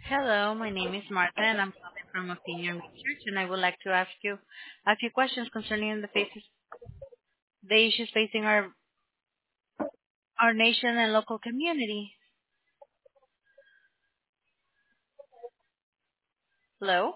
Hello, my name is Martha, and I'm calling from Opinion Research, and I would like to ask you a few questions concerning the issues facing our nation and local community. Hello?